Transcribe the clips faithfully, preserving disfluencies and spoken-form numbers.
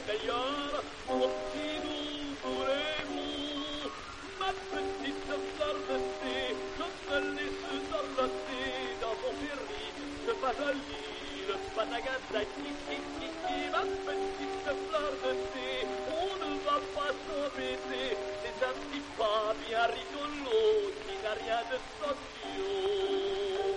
d'ailleurs, mon petit doux voulez-vous, ma petite fleur de thé, je me laisse dorloter dans mon ferry, ce pas joli, le Panagasaki, ma petite fleur de thé, on ne va pas s'embêter, c'est un petit pas bien rigolo, qui n'a rien de sociaux.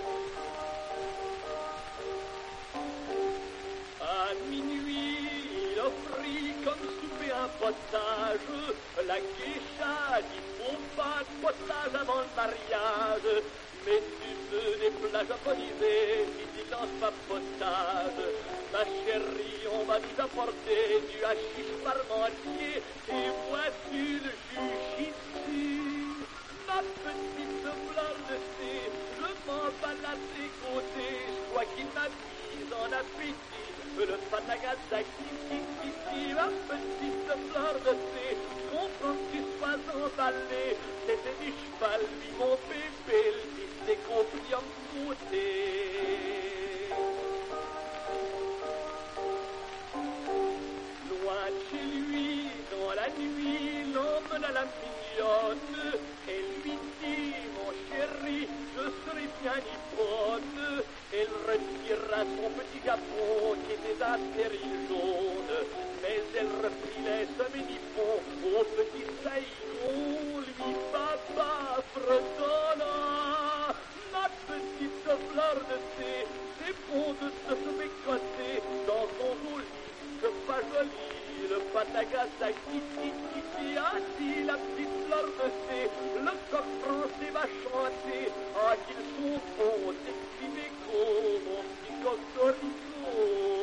À minuit, il offrit comme souper un potage. La geisha dit faut pas de potage avant le mariage. Mais tu veux des plats japonisés, ici dans ce potage. Ma chérie, on va nous apporter du hashish parmentier. Et vois-tu le juge ici? Ma petite fleur de thé, je m'en balade des côtés. Je crois qu'il m'a mise en appétit. Le Panagasaki, ma petite fleur de thé, je comprends que tu sois emballé. C'était du cheval, lui mon bébé, le fils des compris en côté. Loin de chez lui, dans la nuit, l'emmène à la mignonne. Elle lui dit, mon chéri, je serai bien nippone. Elle retira son petit capot qui était d'un péril jaune. Mais elle refilait ce mini-pont au petit Saigon. Lui, papa, fredonna, ma petite fleur de thé, c'est bon de se bécoter dans son joli, c'est pas joli, le Panagasaki, a dit la petite fleur de thé, le coq français va chanter, ah qu'ils sont bons, ces petits mégots, mon petit cocorico.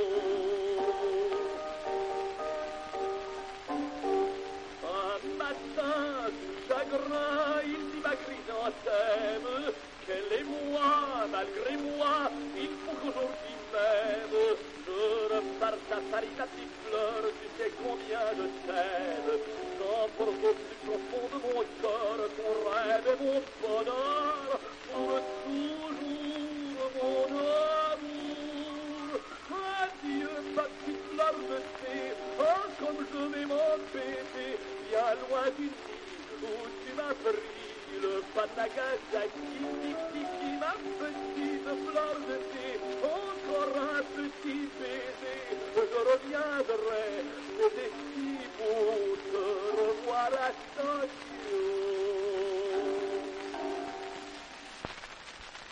Un matin, tout chagrin, il dit ma chrysanthème, qu'elle et moi, malgré moi, il faut qu'aujourd'hui même, je reparte à Paris, ta petite fleur, tu sais combien je t'aime. J'emporte au plus profond de mon cœur ton rêve et mon bonheur, pour toujours mon amour. Adieu, ma petite fleur de thé, oh, comme je vais mon bébé, bien loin d'une île où tu m'as pris. Le Panagasaki, ma petite fleur de thé, encore un petit baiser, je reviendrai, c'était si beau de revoir à temps.